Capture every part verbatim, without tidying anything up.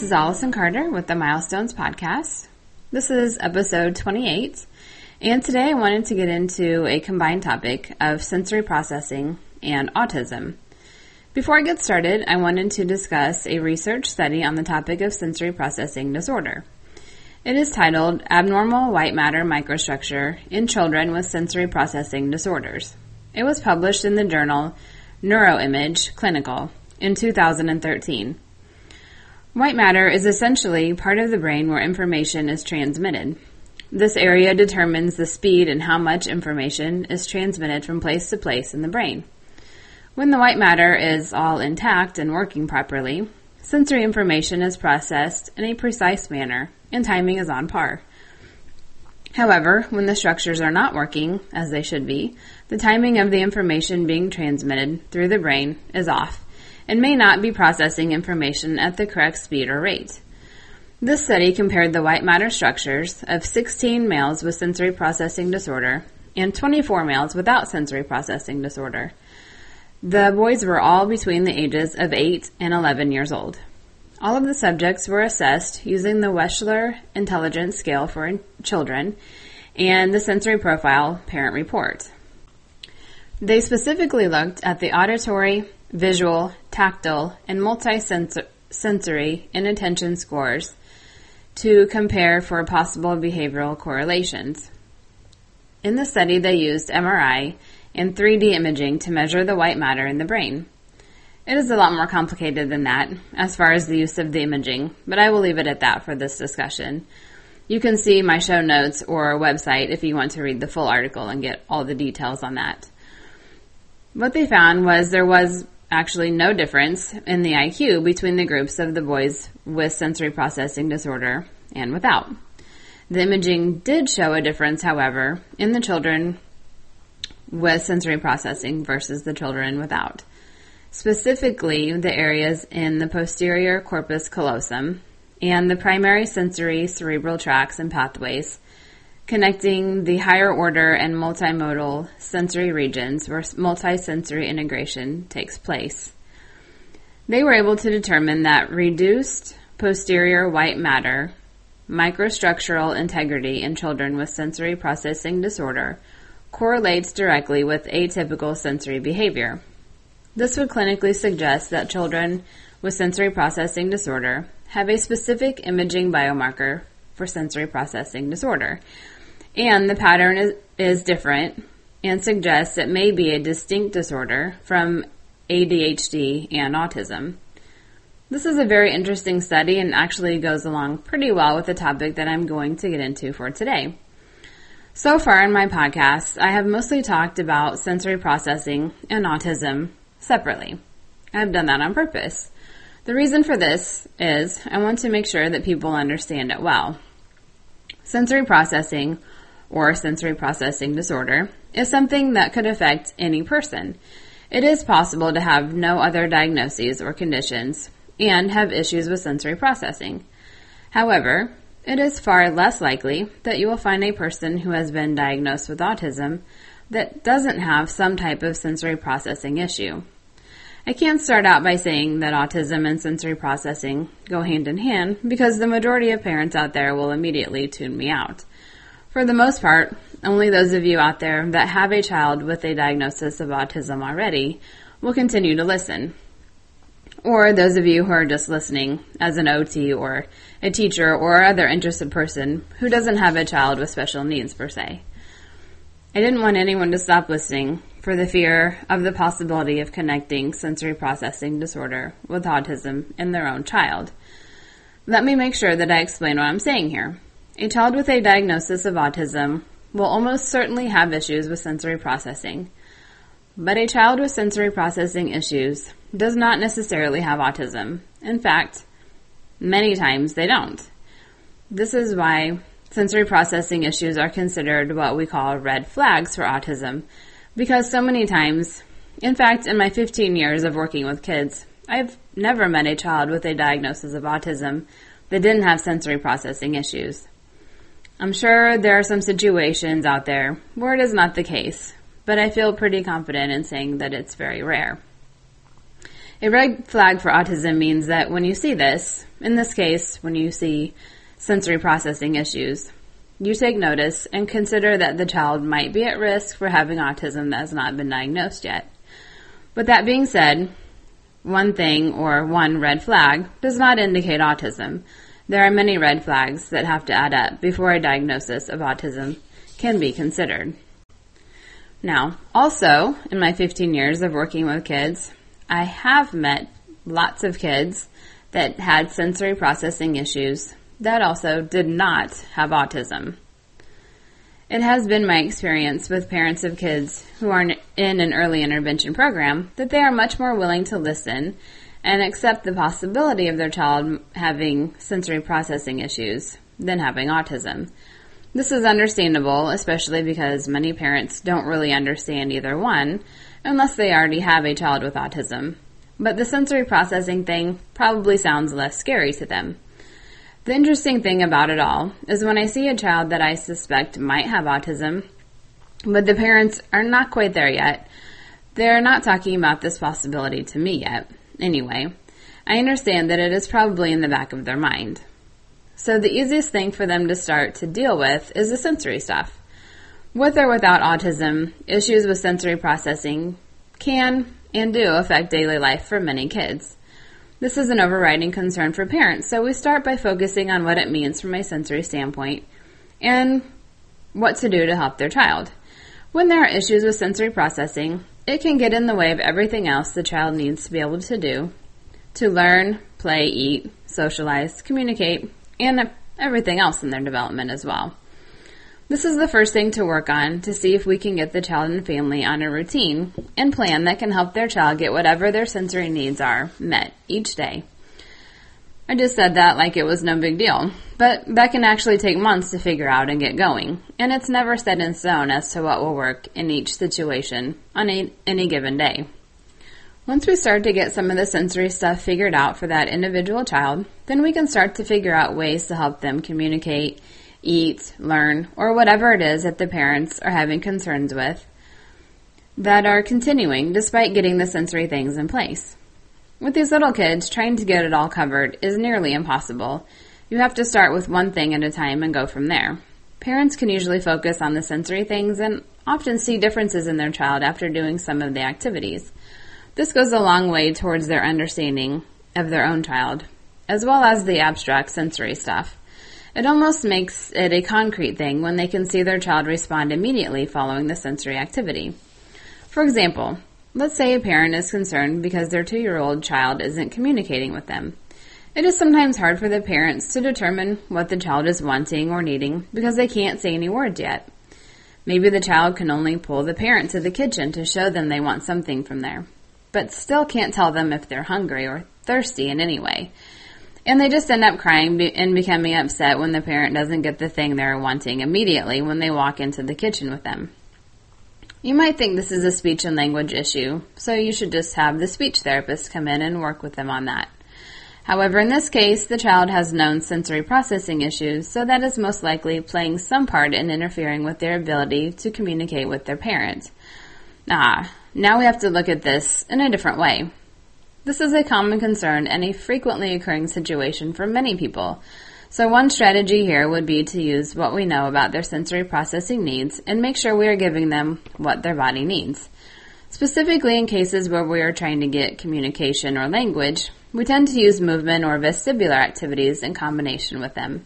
is Allison Carter with the Milestones Podcast. This is episode twenty-eight, and today I wanted to get into a combined topic of sensory processing and autism. Before I get started, I wanted to discuss a research study on the topic of sensory processing disorder. It is titled Abnormal White Matter Microstructure in Children with Sensory Processing Disorders. It was published in the journal Neuroimage Clinical in two thousand thirteen. White matter is essentially part of the brain where information is transmitted. This area determines the speed and how much information is transmitted from place to place in the brain. When the white matter is all intact and working properly, sensory information is processed in a precise manner and timing is on par. However, when the structures are not working as they should be, the timing of the information being transmitted through the brain is off and may not be processing information at the correct speed or rate. This study compared the white matter structures of sixteen males with sensory processing disorder and twenty-four males without sensory processing disorder. The boys were all between the ages of eight and eleven years old. All of the subjects were assessed using the Wechsler Intelligence Scale for Children and the Sensory Profile Parent Report. They specifically looked at the auditory, visual, tactile, and multi-sensory inattention scores to compare for possible behavioral correlations. In the study, they used M R I and three D imaging to measure the white matter in the brain. It is a lot more complicated than that as far as the use of the imaging, but I will leave it at that for this discussion. You can see my show notes or website if you want to read the full article and get all the details on that. What they found was there was actually no difference in the I Q between the groups of the boys with sensory processing disorder and without. The imaging did show a difference, however, in the children with sensory processing versus the children without. Specifically, the areas in the posterior corpus callosum and the primary sensory cerebral tracts and pathways connecting the higher order and multimodal sensory regions where multisensory integration takes place. They were able to determine that reduced posterior white matter microstructural integrity in children with sensory processing disorder correlates directly with atypical sensory behavior. This would clinically suggest that children with sensory processing disorder have a specific imaging biomarker for sensory processing disorder, and the pattern is, is different and suggests it may be a distinct disorder from A D H D and autism. This is a very interesting study and actually goes along pretty well with the topic that I'm going to get into for today. So far in my podcast, I have mostly talked about sensory processing and autism separately. I've done that on purpose. The reason for this is I want to make sure that people understand it well. Sensory processing or sensory processing disorder is something that could affect any person. It is possible to have no other diagnoses or conditions and have issues with sensory processing. However, it is far less likely that you will find a person who has been diagnosed with autism that doesn't have some type of sensory processing issue. I can't start out by saying that autism and sensory processing go hand in hand because the majority of parents out there will immediately tune me out. For the most part, only those of you out there that have a child with a diagnosis of autism already will continue to listen. Or those of you who are just listening as an O T or a teacher or other interested person who doesn't have a child with special needs per se. I didn't want anyone to stop listening for the fear of the possibility of connecting sensory processing disorder with autism in their own child. Let me make sure that I explain what I'm saying here. A child with a diagnosis of autism will almost certainly have issues with sensory processing, but a child with sensory processing issues does not necessarily have autism. In fact, many times they don't. This is why sensory processing issues are considered what we call red flags for autism, because so many times, in fact, in my fifteen years of working with kids, I've never met a child with a diagnosis of autism that didn't have sensory processing issues. I'm sure there are some situations out there where it is not the case, but I feel pretty confident in saying that it's very rare. A red flag for autism means that when you see this, in this case, when you see sensory processing issues, you take notice and consider that the child might be at risk for having autism that has not been diagnosed yet. With that being said, one thing or one red flag does not indicate autism. There are many red flags that have to add up before a diagnosis of autism can be considered. Now, also, in my fifteen years of working with kids, I have met lots of kids that had sensory processing issues that also did not have autism. It has been my experience with parents of kids who are in an early intervention program that they are much more willing to listen and accept the possibility of their child having sensory processing issues than having autism. This is understandable, especially because many parents don't really understand either one unless they already have a child with autism. But the sensory processing thing probably sounds less scary to them. The interesting thing about it all is when I see a child that I suspect might have autism, but the parents are not quite there yet, they're not talking about this possibility to me yet. Anyway, I understand that it is probably in the back of their mind. So the easiest thing for them to start to deal with is the sensory stuff. With or without autism, issues with sensory processing can and do affect daily life for many kids. This is an overriding concern for parents, so we start by focusing on what it means from a sensory standpoint and what to do to help their child. When there are issues with sensory processing, it can get in the way of everything else the child needs to be able to do, to learn, play, eat, socialize, communicate, and everything else in their development as well. This is the first thing to work on to see if we can get the child and family on a routine and plan that can help their child get whatever their sensory needs are met each day. I just said that like it was no big deal, but that can actually take months to figure out and get going, and it's never set in stone as to what will work in each situation on a, any given day. Once we start to get some of the sensory stuff figured out for that individual child, then we can start to figure out ways to help them communicate, eat, learn, or whatever it is that the parents are having concerns with that are continuing despite getting the sensory things in place. With these little kids, trying to get it all covered is nearly impossible. You have to start with one thing at a time and go from there. Parents can usually focus on the sensory things and often see differences in their child after doing some of the activities. This goes a long way towards their understanding of their own child, as well as the abstract sensory stuff. It almost makes it a concrete thing when they can see their child respond immediately following the sensory activity. For example, let's say a parent is concerned because their two-year-old child isn't communicating with them. It is sometimes hard for the parents to determine what the child is wanting or needing because they can't say any words yet. Maybe the child can only pull the parent to the kitchen to show them they want something from there, but still can't tell them if they're hungry or thirsty in any way. And they just end up crying and becoming upset when the parent doesn't get the thing they're wanting immediately when they walk into the kitchen with them. You might think this is a speech and language issue, so you should just have the speech therapist come in and work with them on that. However, in this case, the child has known sensory processing issues, so that is most likely playing some part in interfering with their ability to communicate with their parent. Ah, now we have to look at this in a different way. This is a common concern and a frequently occurring situation for many people. So one strategy here would be to use what we know about their sensory processing needs and make sure we are giving them what their body needs. Specifically in cases where we are trying to get communication or language, we tend to use movement or vestibular activities in combination with them.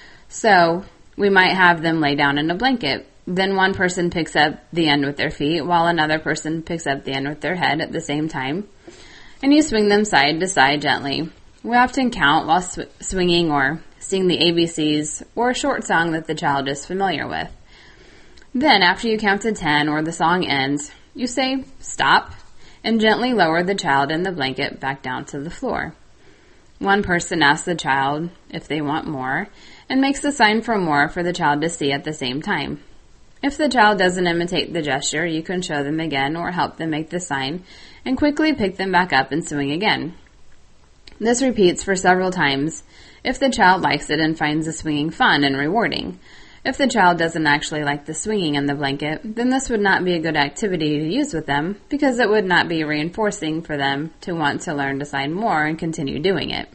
So we might have them lay down in a blanket. Then one person picks up the end with their feet while another person picks up the end with their head at the same time. And you swing them side to side gently. We often count while sw- swinging or sing the A B Cs or a short song that the child is familiar with. Then, after you count to ten or the song ends, you say, stop, and gently lower the child and the blanket back down to the floor. One person asks the child if they want more and makes the sign for more for the child to see at the same time. If the child doesn't imitate the gesture, you can show them again or help them make the sign and quickly pick them back up and swing again. This repeats for several times if the child likes it and finds the swinging fun and rewarding. If the child doesn't actually like the swinging in the blanket, then this would not be a good activity to use with them because it would not be reinforcing for them to want to learn to sign more and continue doing it.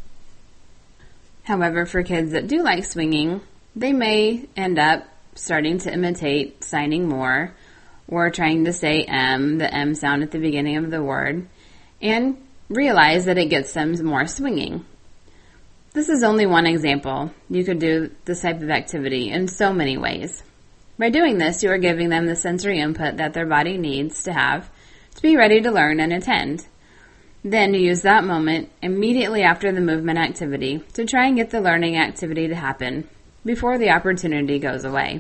However, for kids that do like swinging, they may end up starting to imitate signing more or trying to say M, the M sound at the beginning of the word, and realize that it gets them more swinging. This is only one example. You could do this type of activity in so many ways. By doing this, you are giving them the sensory input that their body needs to have to be ready to learn and attend. Then you use that moment immediately after the movement activity to try and get the learning activity to happen before the opportunity goes away.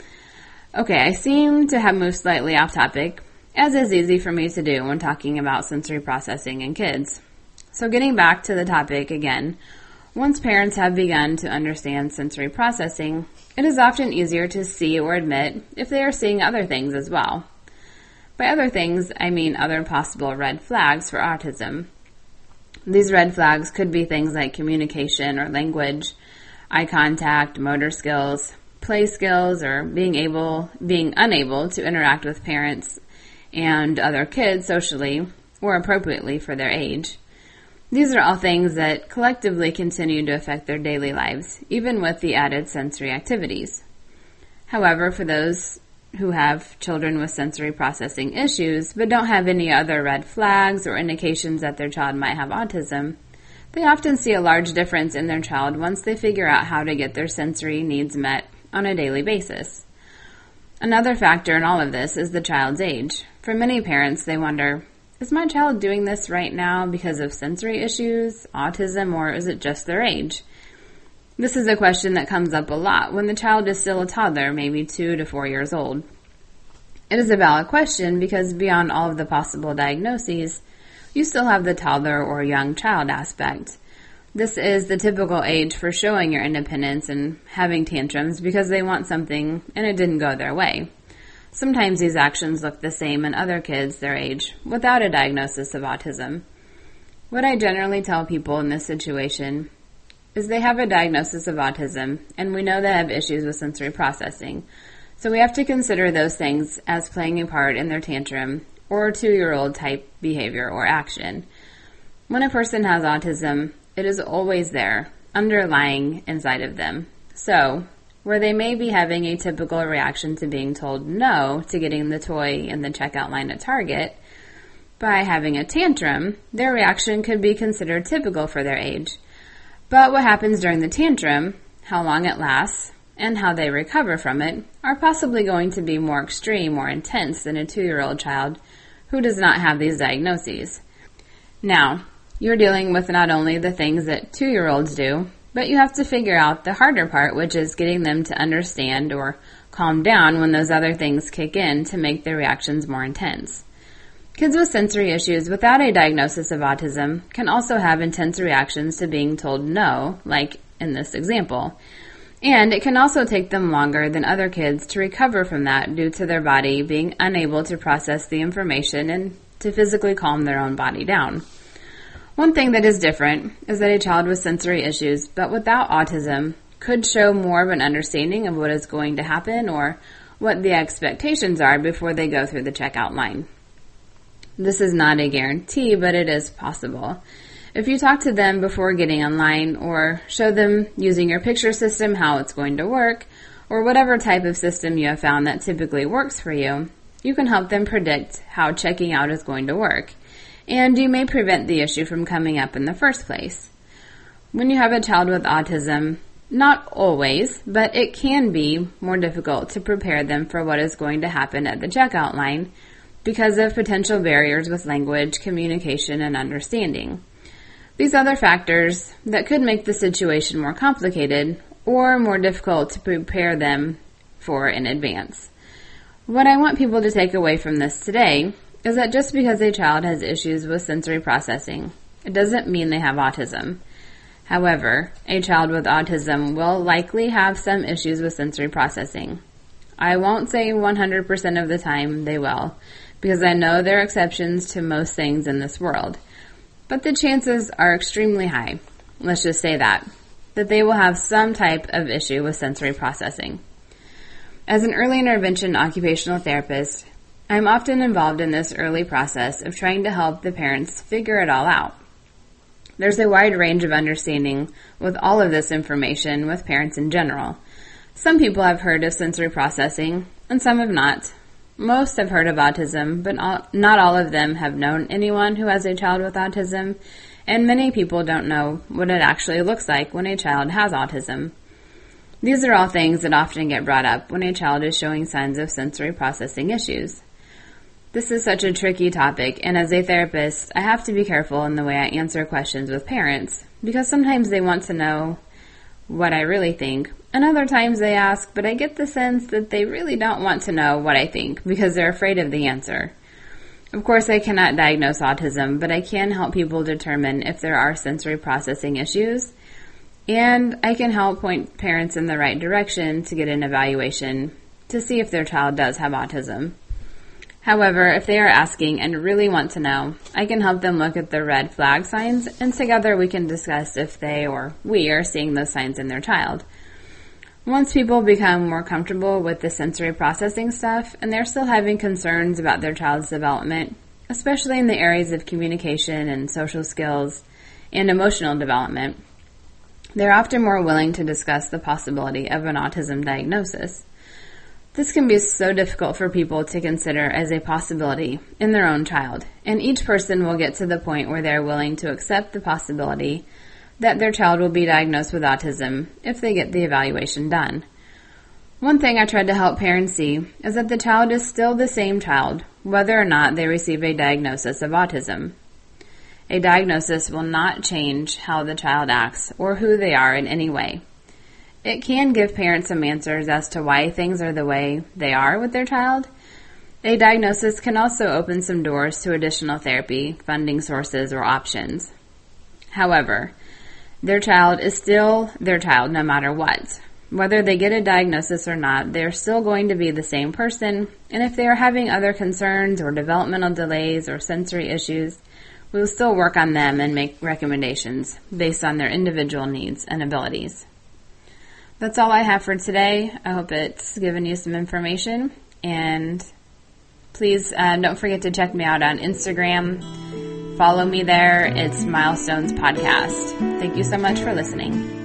Okay, I seem to have moved slightly off topic, as is easy for me to do when talking about sensory processing in kids. So getting back to the topic again, once parents have begun to understand sensory processing, it is often easier to see or admit if they are seeing other things as well. By other things, I mean other possible red flags for autism. These red flags could be things like communication or language, eye contact, motor skills, play skills, or being able, being unable to interact with parents and other kids socially or appropriately for their age. These are all things that collectively continue to affect their daily lives, even with the added sensory activities. However, for those who have children with sensory processing issues but don't have any other red flags or indications that their child might have autism, they often see a large difference in their child once they figure out how to get their sensory needs met on a daily basis. Another factor in all of this is the child's age. For many parents, they wonder, is my child doing this right now because of sensory issues, autism, or is it just their age? This is a question that comes up a lot when the child is still a toddler, maybe two to four years old. It is a valid question because beyond all of the possible diagnoses, you still have the toddler or young child aspect. This is the typical age for showing your independence and having tantrums because they want something and it didn't go their way. Sometimes these actions look the same in other kids their age without a diagnosis of autism. What I generally tell people in this situation is they have a diagnosis of autism and we know they have issues with sensory processing. So we have to consider those things as playing a part in their tantrum or two-year-old type behavior or action. When a person has autism, it is always there, underlying inside of them. So, where they may be having a typical reaction to being told no to getting the toy in the checkout line at Target, by having a tantrum, their reaction could be considered typical for their age. But what happens during the tantrum, how long it lasts, and how they recover from it are possibly going to be more extreme or intense than a two-year-old child who does not have these diagnoses. Now, you're dealing with not only the things that two-year-olds do, but you have to figure out the harder part, which is getting them to understand or calm down when those other things kick in to make their reactions more intense. Kids with sensory issues without a diagnosis of autism can also have intense reactions to being told no, like in this example. And it can also take them longer than other kids to recover from that due to their body being unable to process the information and to physically calm their own body down. One thing that is different is that a child with sensory issues, but without autism, could show more of an understanding of what is going to happen or what the expectations are before they go through the checkout line. This is not a guarantee, but it is possible. If you talk to them before getting online or show them using your picture system how it's going to work, or whatever type of system you have found that typically works for you, you can help them predict how checking out is going to work. And you may prevent the issue from coming up in the first place. When you have a child with autism, not always, but it can be more difficult to prepare them for what is going to happen at the checkout line because of potential barriers with language, communication, and understanding. These other factors that could make the situation more complicated or more difficult to prepare them for in advance. What I want people to take away from this today is that just because a child has issues with sensory processing, it doesn't mean they have autism. However, a child with autism will likely have some issues with sensory processing. I won't say one hundred percent of the time they will, because I know there are exceptions to most things in this world. But the chances are extremely high. Let's just say that. that they will have some type of issue with sensory processing. As an early intervention occupational therapist, I'm often involved in this early process of trying to help the parents figure it all out. There's a wide range of understanding with all of this information with parents in general. Some people have heard of sensory processing, and some have not. Most have heard of autism, but not all of them have known anyone who has a child with autism, and many people don't know what it actually looks like when a child has autism. These are all things that often get brought up when a child is showing signs of sensory processing issues. This is such a tricky topic, and as a therapist, I have to be careful in the way I answer questions with parents, because sometimes they want to know what I really think, and other times they ask, but I get the sense that they really don't want to know what I think, because they're afraid of the answer. Of course, I cannot diagnose autism, but I can help people determine if there are sensory processing issues, and I can help point parents in the right direction to get an evaluation to see if their child does have autism. However, if they are asking and really want to know, I can help them look at the red flag signs, and together we can discuss if they or we are seeing those signs in their child. Once people become more comfortable with the sensory processing stuff, and they're still having concerns about their child's development, especially in the areas of communication and social skills and emotional development, they're often more willing to discuss the possibility of an autism diagnosis. This can be so difficult for people to consider as a possibility in their own child, and each person will get to the point where they're willing to accept the possibility that their child will be diagnosed with autism if they get the evaluation done. One thing I tried to help parents see is that the child is still the same child, whether or not they receive a diagnosis of autism. A diagnosis will not change how the child acts or who they are in any way. It can give parents some answers as to why things are the way they are with their child. A diagnosis can also open some doors to additional therapy, funding sources, or options. However, their child is still their child no matter what. Whether they get a diagnosis or not, they're still going to be the same person, and if they are having other concerns or developmental delays or sensory issues, we will still work on them and make recommendations based on their individual needs and abilities. That's all I have for today. I hope it's given you some information, and please uh, don't forget to check me out on Instagram. Follow me there. It's Milestones Podcast. Thank you so much for listening.